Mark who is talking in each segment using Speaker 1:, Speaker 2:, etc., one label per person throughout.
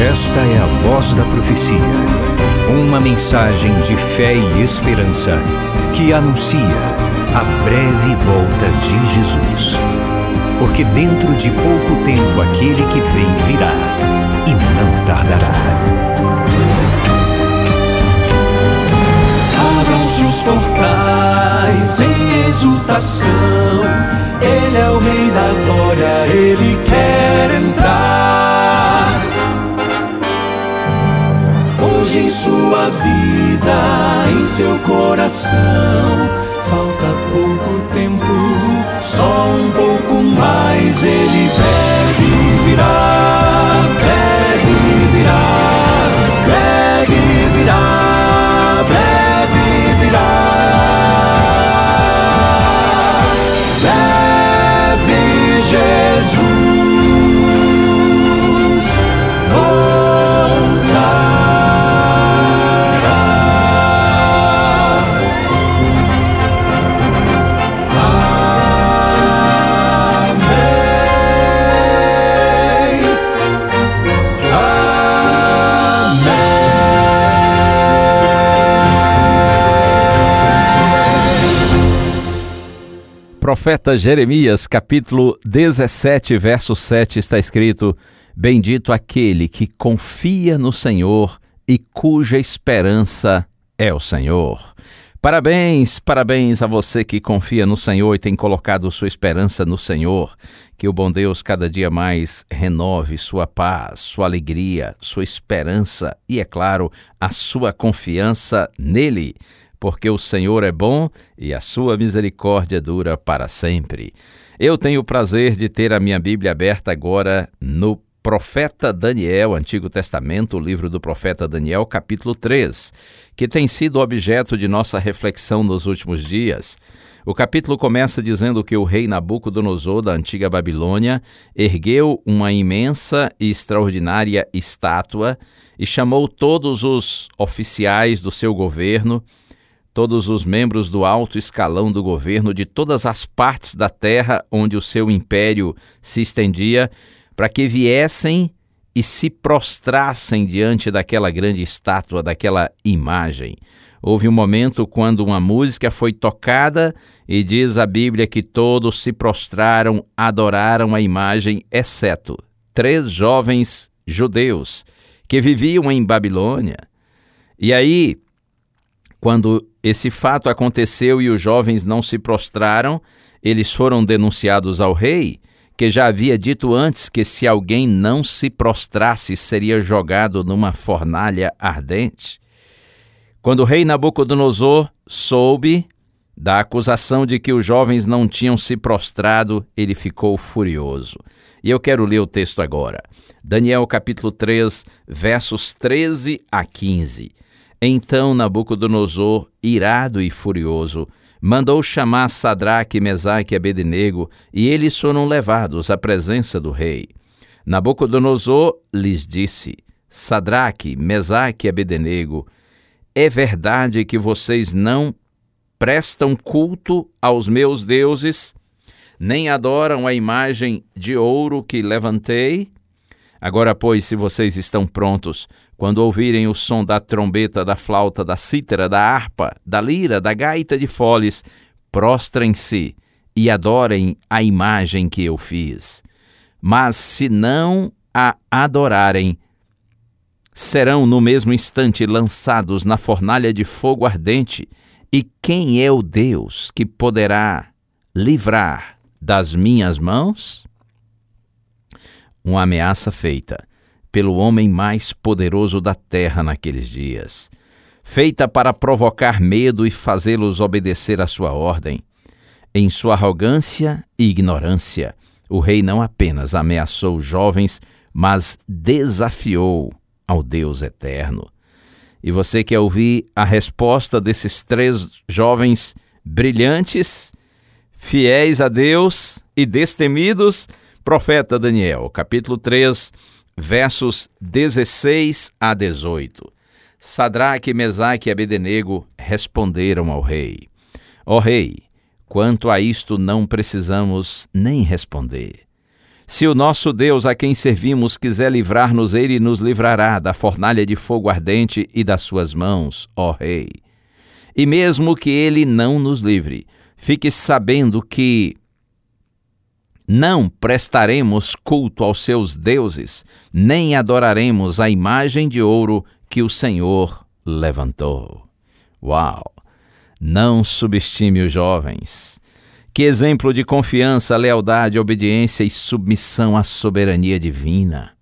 Speaker 1: Esta é a Voz da Profecia, uma mensagem de fé e esperança que anuncia a breve volta de Jesus. Porque dentro de pouco tempo aquele que vem virá e não tardará.
Speaker 2: Abram-se os portais em exultação, Ele é o Rei da Glória, Ele quer entrar. Hoje em sua vida, em seu coração, falta pouco tempo, só um pouco mais. Ele deve virar, deve virar, deve virar, deve virar. Deve Jesus
Speaker 3: Profeta Jeremias, capítulo 17, verso 7, está escrito: Bendito aquele que confia no Senhor e cuja esperança é o Senhor. Parabéns, parabéns a você que confia no Senhor e tem colocado sua esperança no Senhor. Que o bom Deus cada dia mais renove sua paz, sua alegria, sua esperança e, é claro, a sua confiança nele. Porque o Senhor é bom e a sua misericórdia dura para sempre. Eu tenho o prazer de ter a minha Bíblia aberta agora no Profeta Daniel, Antigo Testamento, o livro do Profeta Daniel, capítulo 3, que tem sido objeto de nossa reflexão nos últimos dias. O capítulo começa dizendo que o rei Nabucodonosor, da antiga Babilônia, ergueu uma imensa e extraordinária estátua e chamou todos os oficiais do seu governo, todos os membros do alto escalão do governo de todas as partes da terra onde o seu império se estendia, para que viessem e se prostrassem diante daquela grande estátua, daquela imagem. Houve um momento quando uma música foi tocada e diz a Bíblia que todos se prostraram, adoraram a imagem, exceto 3 jovens judeus que viviam em Babilônia. E aí, quando esse fato aconteceu e os jovens não se prostraram, eles foram denunciados ao rei, que já havia dito antes que se alguém não se prostrasse, seria jogado numa fornalha ardente. Quando o rei Nabucodonosor soube da acusação de que os jovens não tinham se prostrado, ele ficou furioso. E eu quero ler o texto agora. Daniel capítulo 3, versos 13 a 15. Então Nabucodonosor, irado e furioso, mandou chamar Sadraque, Mesaque e Abednego, e eles foram levados à presença do rei. Nabucodonosor lhes disse: Sadraque, Mesaque e Abednego, é verdade que vocês não prestam culto aos meus deuses, nem adoram a imagem de ouro que levantei? Agora, pois, se vocês estão prontos, quando ouvirem o som da trombeta, da flauta, da cítara, da harpa, da lira, da gaita de foles, prostrem-se e adorem a imagem que eu fiz. Mas se não a adorarem, serão no mesmo instante lançados na fornalha de fogo ardente. E quem é o Deus que poderá livrar das minhas mãos? Uma ameaça feita pelo homem mais poderoso da terra naqueles dias, feita para provocar medo e fazê-los obedecer à sua ordem. Em sua arrogância e ignorância, o rei não apenas ameaçou os jovens, mas desafiou ao Deus eterno. E você quer ouvir a resposta desses 3 jovens brilhantes, fiéis a Deus e destemidos? Profeta Daniel, capítulo 3, versos 16 a 18. Sadraque, Mesaque e Abednego responderam ao rei: Ó rei, quanto a isto não precisamos nem responder. Se o nosso Deus, a quem servimos, quiser livrar-nos, ele nos livrará da fornalha de fogo ardente e das suas mãos, ó Rei. E mesmo que ele não nos livre, fique sabendo que não prestaremos culto aos seus deuses, nem adoraremos a imagem de ouro que o Senhor levantou. Uau! Não subestime os jovens. Que exemplo de confiança, lealdade, obediência e submissão à soberania divina.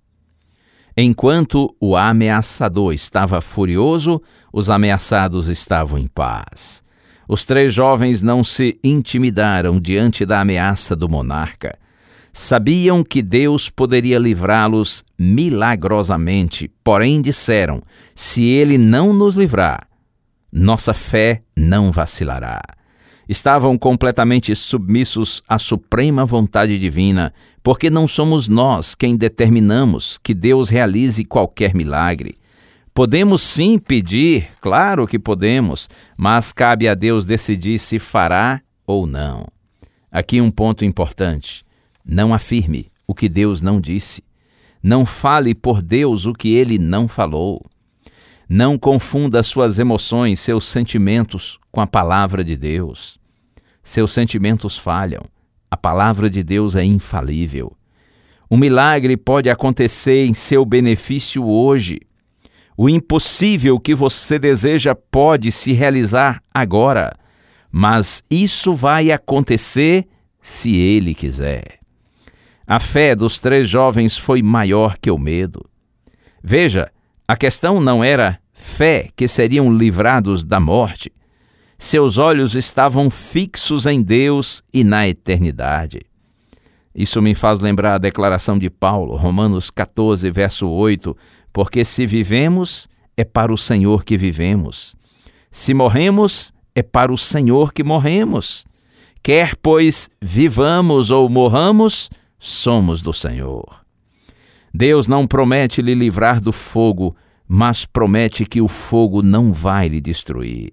Speaker 3: Enquanto o ameaçador estava furioso, os ameaçados estavam em paz. Os 3 jovens não se intimidaram diante da ameaça do monarca. Sabiam que Deus poderia livrá-los milagrosamente, porém disseram: se ele não nos livrar, nossa fé não vacilará. Estavam completamente submissos à suprema vontade divina, porque não somos nós quem determinamos que Deus realize qualquer milagre. Podemos sim pedir, claro que podemos, mas cabe a Deus decidir se fará ou não. Aqui um ponto importante: não afirme o que Deus não disse. Não fale por Deus o que Ele não falou. Não confunda suas emoções, seus sentimentos com a palavra de Deus. Seus sentimentos falham. A palavra de Deus é infalível. Um milagre pode acontecer em seu benefício hoje. O impossível que você deseja pode se realizar agora, mas isso vai acontecer se Ele quiser. A fé dos 3 jovens foi maior que o medo. Veja, a questão não era fé que seriam livrados da morte. Seus olhos estavam fixos em Deus e na eternidade. Isso me faz lembrar a declaração de Paulo, Romanos 14, verso 8, porque se vivemos, é para o Senhor que vivemos. Se morremos, é para o Senhor que morremos. Quer, pois, vivamos ou morramos, somos do Senhor. Deus não promete lhe livrar do fogo, mas promete que o fogo não vai lhe destruir.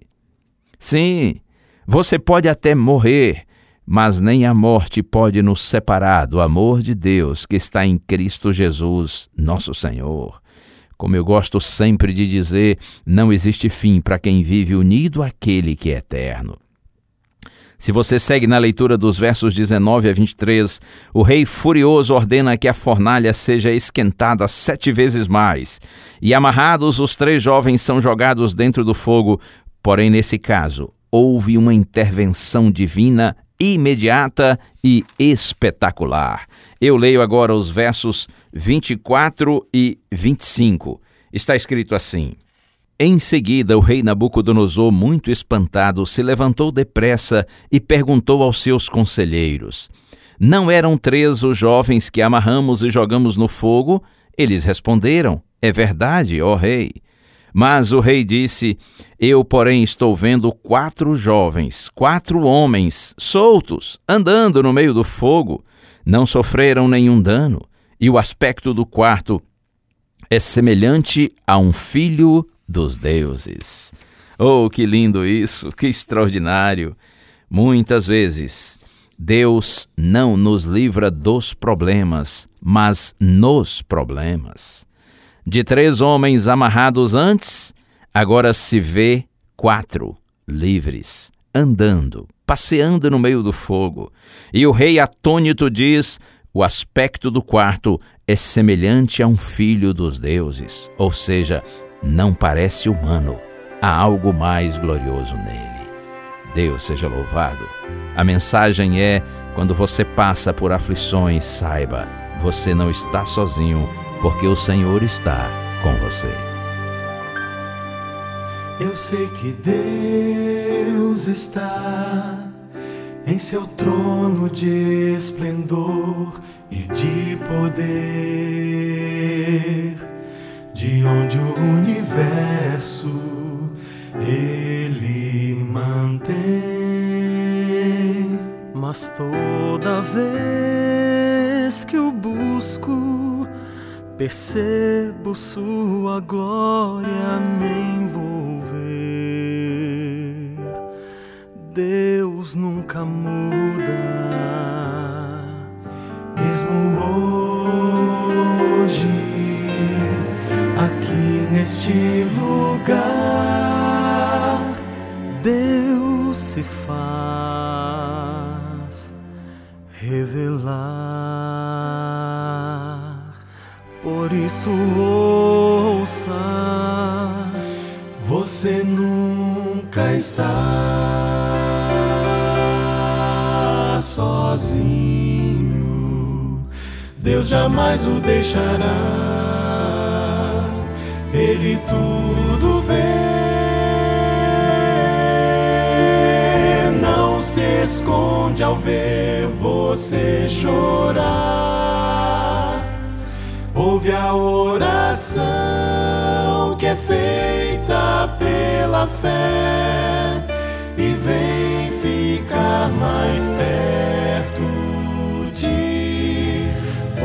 Speaker 3: Sim, você pode até morrer, mas nem a morte pode nos separar do amor de Deus que está em Cristo Jesus, nosso Senhor. Como eu gosto sempre de dizer, não existe fim para quem vive unido àquele que é eterno. Se você segue na leitura dos versos 19 a 23, o rei furioso ordena que a fornalha seja esquentada 7 vezes mais, e amarrados os 3 jovens são jogados dentro do fogo, porém nesse caso houve uma intervenção divina imediata e espetacular. Eu leio agora os versos 24 e 25. Está escrito assim: Em seguida, o rei Nabucodonosor, muito espantado, se levantou depressa e perguntou aos seus conselheiros: Não eram 3 os jovens que amarramos e jogamos no fogo? Eles responderam: É verdade, ó rei. Mas o rei disse: Eu, porém, estou vendo 4 jovens, 4 homens, soltos, andando no meio do fogo. Não sofreram nenhum dano, e o aspecto do quarto é semelhante a um filho dos deuses. Oh, que lindo isso, que extraordinário! Muitas vezes, Deus não nos livra dos problemas, mas nos problemas. De 3 homens amarrados antes, agora se vê 4 livres, andando, passeando no meio do fogo. E o rei atônito diz: o aspecto do quarto é semelhante a um filho dos deuses, ou seja, não parece humano, há algo mais glorioso nele. Deus seja louvado. A mensagem é: quando você passa por aflições, saiba, você não está sozinho, porque o Senhor está com você.
Speaker 2: Eu sei que Deus está em seu trono de esplendor e de poder, de onde o universo Ele mantém.
Speaker 4: Mas toda vez que o busco, percebo sua glória me envolver. Deus nunca muda,
Speaker 2: mesmo neste lugar.
Speaker 4: Deus se faz revelar, por isso ouça.
Speaker 2: Você nunca está sozinho, Deus jamais o deixará, Ele tudo vê, não se esconde ao ver você chorar. Ouve a oração que é feita pela fé e vem ficar mais perto de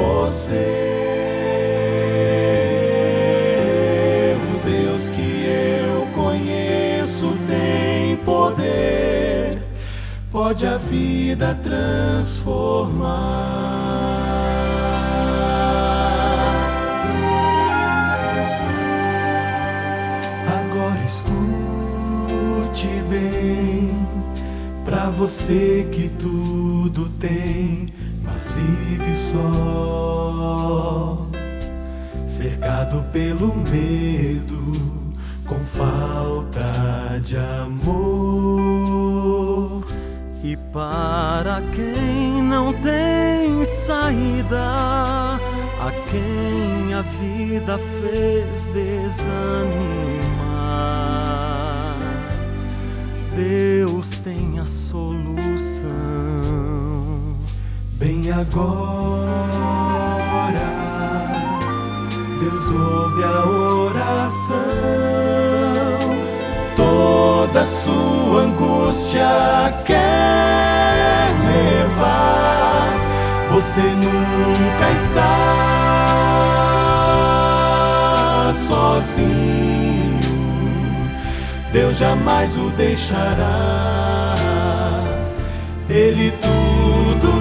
Speaker 2: você. O Deus que eu conheço tem poder, pode a vida transformar. Escute bem, pra você que tudo tem, mas vive só, cercado pelo medo, com falta de amor.
Speaker 4: E para quem não tem saída, a quem a vida fez desanimar, Deus tem a solução.
Speaker 2: Bem agora, Deus ouve a oração. Toda sua angústia quer levar. Você nunca está sozinho, Deus jamais o deixará, Ele tudo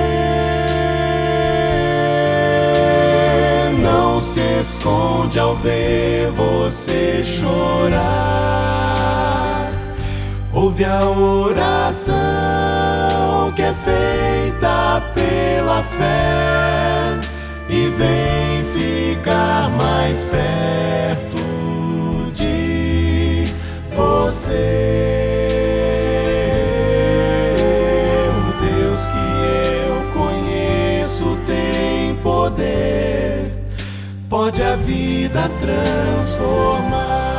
Speaker 2: vê, não se esconde ao ver você chorar. Ouve a oração que é feita pela fé e vem ficar mais perto de você. O Deus que eu conheço tem poder, pode a vida transformar.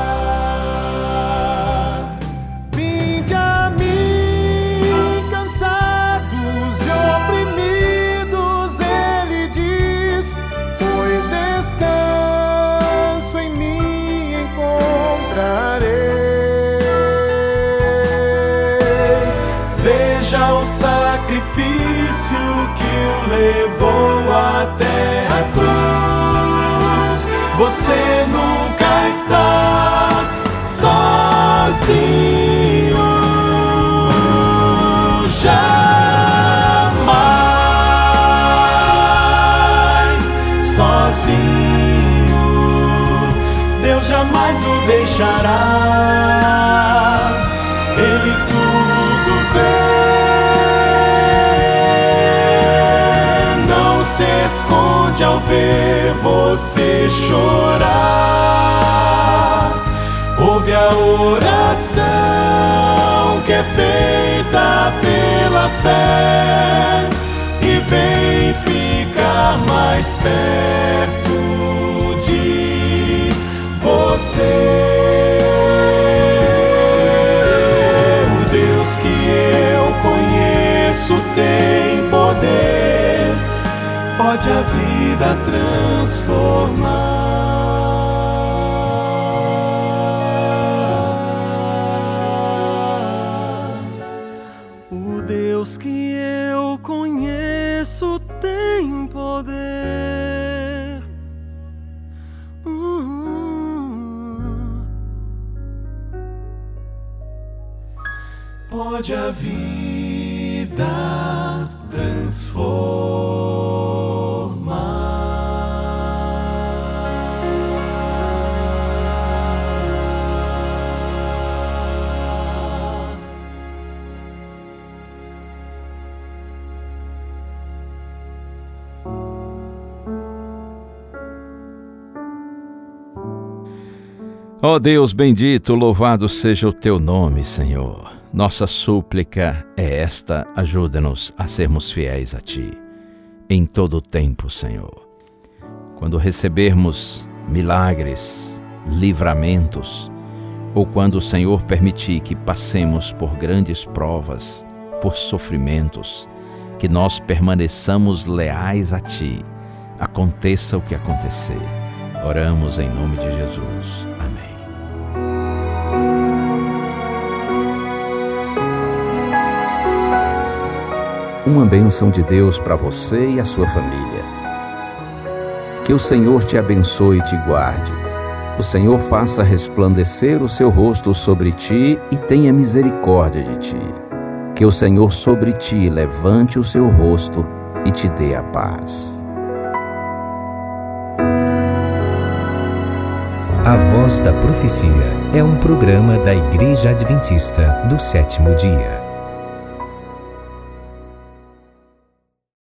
Speaker 2: Vinde a mim, cansados e oprimidos, Ele diz, pois descanso em mim encontrareis. Veja o sacrifício que o levou até a cruz. Você nunca está sozinho, jamais sozinho, Deus jamais o deixará, Ele tudo vê, não se esconde ao ver você chorar. Ouve a oração que é feita pela fé e vem ficar mais perto de você. O Deus que eu conheço tem poder, pode a vida transformar.
Speaker 4: O Deus que eu conheço tem poder,
Speaker 2: pode a vida transformar.
Speaker 3: Ó Deus bendito, louvado seja o teu nome, Senhor. Nossa súplica é esta: ajuda-nos a sermos fiéis a ti em todo o tempo, Senhor. Quando recebermos milagres, livramentos, ou quando o Senhor permitir que passemos por grandes provas, por sofrimentos, que nós permaneçamos leais a ti, aconteça o que acontecer. Oramos em nome de Jesus. Amém.
Speaker 1: Uma bênção de Deus para você e a sua família. Que o Senhor te abençoe e te guarde. O Senhor faça resplandecer o seu rosto sobre ti e tenha misericórdia de ti. Que o Senhor sobre ti levante o seu rosto e te dê a paz.
Speaker 5: A Voz da Profecia é um programa da Igreja Adventista do Sétimo Dia.